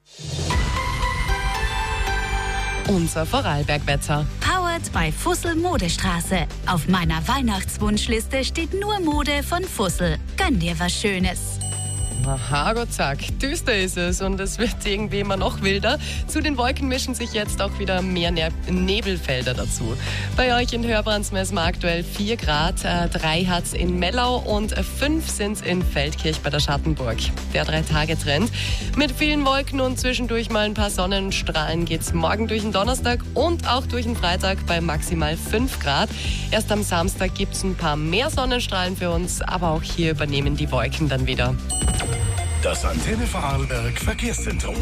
Unser Vorarlberg-Wetter. Powered bei Fussel Modestraße. Auf meiner Weihnachtswunschliste steht nur Mode von Fussel. Gönn dir was Schönes. Aha, Gott zack, düster ist es und es wird irgendwie immer noch wilder. Zu den Wolken mischen sich jetzt auch wieder mehr Nebelfelder dazu. Bei euch in Hörbrands messen wir aktuell 4 Grad, 3 hat's in Mellau und 5 sind's in Feldkirch bei der Schattenburg. Der 3-Tage-Trend. Mit vielen Wolken und zwischendurch mal ein paar Sonnenstrahlen geht's morgen durch den Donnerstag und auch durch den Freitag bei maximal 5 Grad. Erst am Samstag gibt's ein paar mehr Sonnenstrahlen für uns, aber auch hier übernehmen die Wolken dann wieder. Das Antenne Vorarlberg Verkehrszentrum.